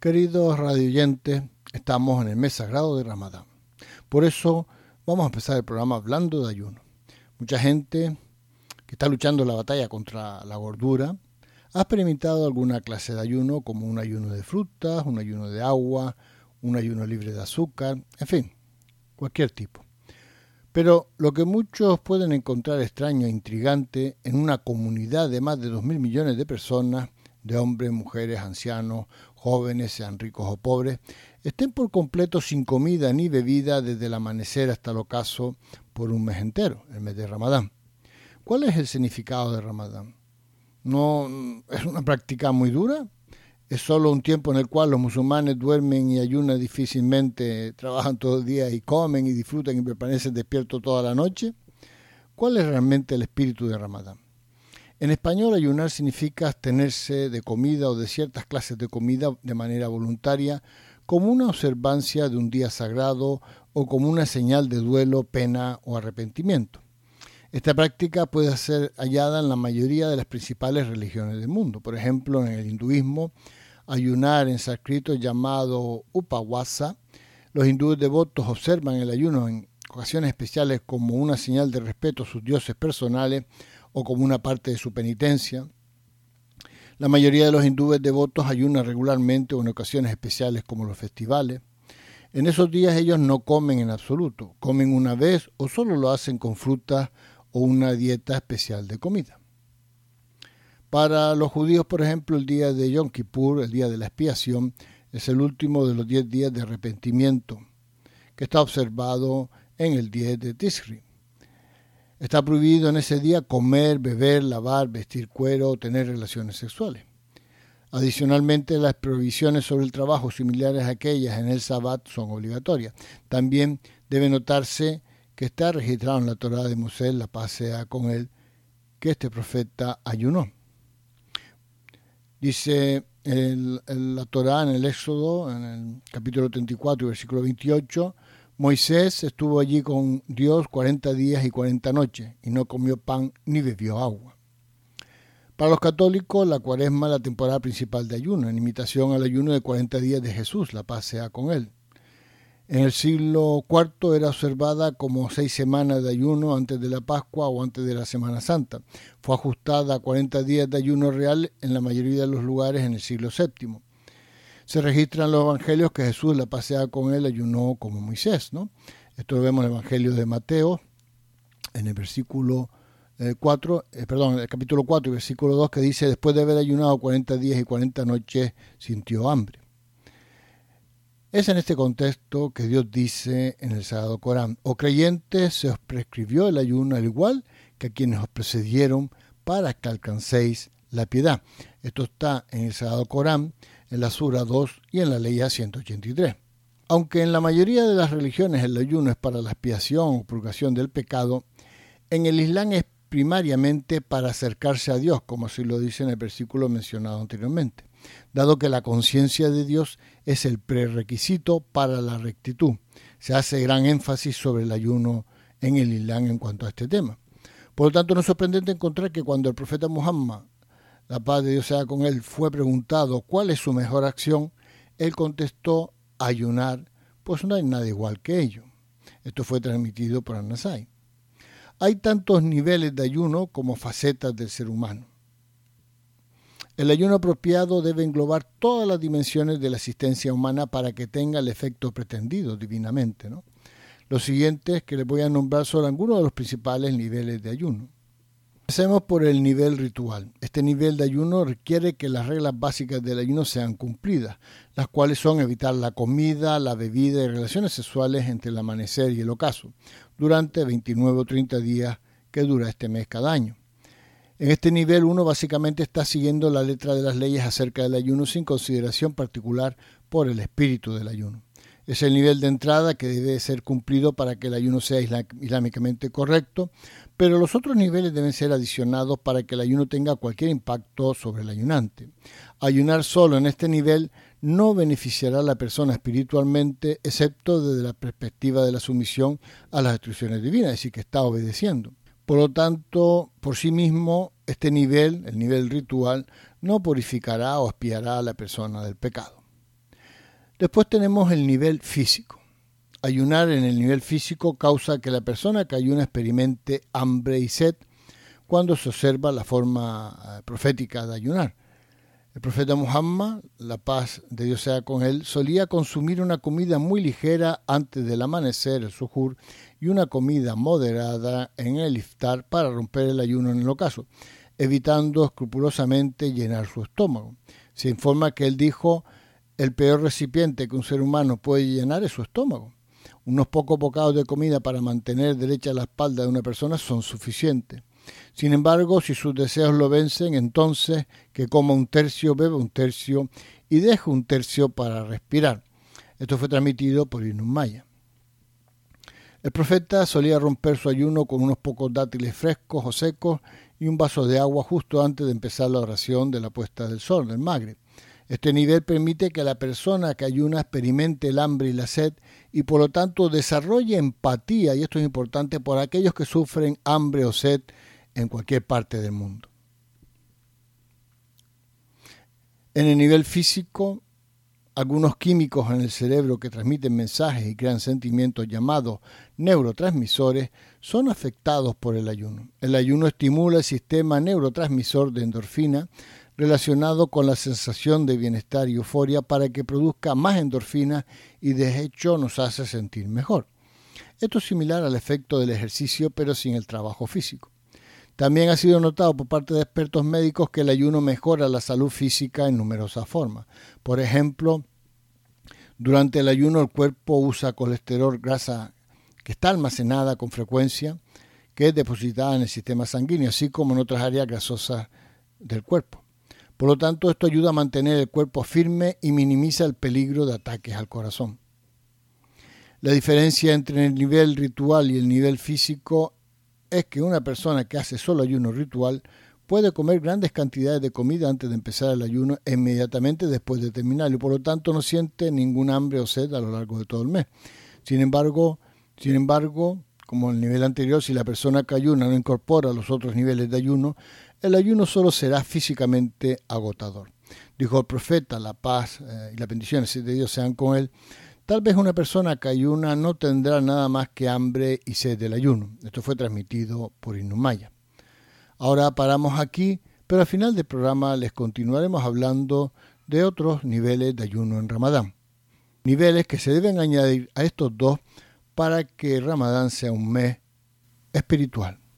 Queridos radioyentes, estamos en el mes sagrado de Ramadán. Por eso vamos a empezar el programa hablando de ayuno. Mucha gente que está luchando la batalla contra la gordura ha experimentado alguna clase de ayuno, como un ayuno de frutas, un ayuno de agua, un ayuno libre de azúcar, en fin, cualquier tipo. Pero lo que muchos pueden encontrar extraño e intrigante en una comunidad de más de 2.000 millones de personas, de hombres, mujeres, ancianos, jóvenes, sean ricos o pobres, estén por completo sin comida ni bebida desde el amanecer hasta el ocaso por un mes entero, el mes de Ramadán. ¿Cuál es el significado de Ramadán? ¿No es una práctica muy dura? ¿Es solo un tiempo en el cual los musulmanes duermen y ayunan difícilmente, trabajan todo el día y comen y disfrutan y permanecen despiertos toda la noche? ¿Cuál es realmente el espíritu de Ramadán? En español, ayunar significa abstenerse de comida o de ciertas clases de comida de manera voluntaria como una observancia de un día sagrado o como una señal de duelo, pena o arrepentimiento. Esta práctica puede ser hallada en la mayoría de las principales religiones del mundo. Por ejemplo, en el hinduismo, ayunar en sánscrito llamado upavasa. Los hindúes devotos observan el ayuno en ocasiones especiales como una señal de respeto a sus dioses personales o como una parte de su penitencia. La mayoría de los hindúes devotos ayunan regularmente o en ocasiones especiales como los festivales. En esos días ellos no comen en absoluto, comen una vez o solo lo hacen con frutas o una dieta especial de comida. Para los judíos, por ejemplo, el día de Yom Kippur, el día de la expiación, es el último de los 10 días de arrepentimiento, que está observado en el 10 de Tishri. Está prohibido en ese día comer, beber, lavar, vestir cuero o tener relaciones sexuales. Adicionalmente, las prohibiciones sobre el trabajo similares a aquellas en el Sabbat son obligatorias. También debe notarse que está registrado en la Torá de Moisés, la paz sea con él, que este profeta ayunó. Dice la Torá en el Éxodo, en el capítulo 34, versículo 28, Moisés estuvo allí con Dios 40 días y 40 noches y no comió pan ni bebió agua. Para los católicos, la Cuaresma es la temporada principal de ayuno, en imitación al ayuno de 40 días de Jesús, la paz sea con él. En el siglo IV era observada como 6 semanas de ayuno antes de la Pascua o antes de la Semana Santa. Fue ajustada a 40 días de ayuno real en la mayoría de los lugares en el siglo VII. Se registra en los evangelios que Jesús, la paz sea con él, ayunó como Moisés, ¿no? Esto lo vemos en el evangelio de Mateo, en el versículo el capítulo 4 y versículo 2, que dice: después de haber ayunado 40 días y 40 noches, sintió hambre. Es en este contexto que Dios dice en el Sagrado Corán: oh creyentes, se os prescribió el ayuno al igual que a quienes os precedieron para que alcancéis la piedad. Esto está en el Sagrado Corán, en la Sura 2 y en la Ley 183. Aunque en la mayoría de las religiones el ayuno es para la expiación o purgación del pecado, en el Islam es primariamente para acercarse a Dios, como así lo dice en el versículo mencionado anteriormente, dado que la conciencia de Dios es el prerequisito para la rectitud. Se hace gran énfasis sobre el ayuno en el Islam en cuanto a este tema. Por lo tanto, no es sorprendente encontrar que cuando el profeta Muhammad, la paz de Dios sea con él, fue preguntado cuál es su mejor acción, él contestó: ayunar, pues no hay nada igual que ello. Esto fue transmitido por An-Nasai. Hay tantos niveles de ayuno como facetas del ser humano. El ayuno apropiado debe englobar todas las dimensiones de la existencia humana para que tenga el efecto pretendido divinamente, ¿no? Los siguientes que les voy a nombrar son algunos de los principales niveles de ayuno. Empecemos por el nivel ritual. Este nivel de ayuno requiere que las reglas básicas del ayuno sean cumplidas, las cuales son evitar la comida, la bebida y relaciones sexuales entre el amanecer y el ocaso, durante 29 o 30 días que dura este mes cada año. En este nivel uno básicamente está siguiendo la letra de las leyes acerca del ayuno sin consideración particular por el espíritu del ayuno. Es el nivel de entrada que debe ser cumplido para que el ayuno sea islámicamente correcto, pero los otros niveles deben ser adicionados para que el ayuno tenga cualquier impacto sobre el ayunante. Ayunar solo en este nivel no beneficiará a la persona espiritualmente, excepto desde la perspectiva de la sumisión a las instrucciones divinas, es decir, que está obedeciendo. Por lo tanto, por sí mismo, este nivel, el nivel ritual, no purificará o expiará a la persona del pecado. Después tenemos el nivel físico. Ayunar en el nivel físico causa que la persona que ayuna experimente hambre y sed cuando se observa la forma profética de ayunar. El profeta Muhammad, la paz de Dios sea con él, solía consumir una comida muy ligera antes del amanecer, el suhur, y una comida moderada en el iftar para romper el ayuno en el ocaso, evitando escrupulosamente llenar su estómago. Se informa que él dijo: el peor recipiente que un ser humano puede llenar es su estómago. Unos pocos bocados de comida para mantener derecha la espalda de una persona son suficientes. Sin embargo, si sus deseos lo vencen, entonces que coma un tercio, beba un tercio y deje un tercio para respirar. Esto fue transmitido por Ibn Umayya. El profeta solía romper su ayuno con unos pocos dátiles frescos o secos y un vaso de agua justo antes de empezar la oración de la puesta del sol, del Magreb. Este nivel permite que la persona que ayuna experimente el hambre y la sed y por lo tanto desarrolle empatía, y esto es importante, por aquellos que sufren hambre o sed en cualquier parte del mundo. En el nivel físico, algunos químicos en el cerebro que transmiten mensajes y crean sentimientos llamados neurotransmisores son afectados por el ayuno. El ayuno estimula el sistema neurotransmisor de endorfina relacionado con la sensación de bienestar y euforia para que produzca más endorfina y de hecho nos hace sentir mejor. Esto es similar al efecto del ejercicio pero sin el trabajo físico. También ha sido notado por parte de expertos médicos que el ayuno mejora la salud física en numerosas formas. Por ejemplo, durante el ayuno el cuerpo usa colesterol, grasa que está almacenada con frecuencia, que es depositada en el sistema sanguíneo, así como en otras áreas grasosas del cuerpo. Por lo tanto, esto ayuda a mantener el cuerpo firme y minimiza el peligro de ataques al corazón. La diferencia entre el nivel ritual y el nivel físico es que una persona que hace solo ayuno ritual puede comer grandes cantidades de comida antes de empezar el ayuno e inmediatamente después de terminarlo y por lo tanto no siente ningún hambre o sed a lo largo de todo el mes. Sin embargo, como en el nivel anterior, si la persona que ayuna no incorpora los otros niveles de ayuno, el ayuno solo será físicamente agotador. Dijo el profeta, la paz y las bendiciones de Dios sean con él: tal vez una persona que ayuna no tendrá nada más que hambre y sed del ayuno. Esto fue transmitido por Ibn Umayya. Ahora paramos aquí, pero al final del programa les continuaremos hablando de otros niveles de ayuno en Ramadán. Niveles que se deben añadir a estos dos para que Ramadán sea un mes espiritual.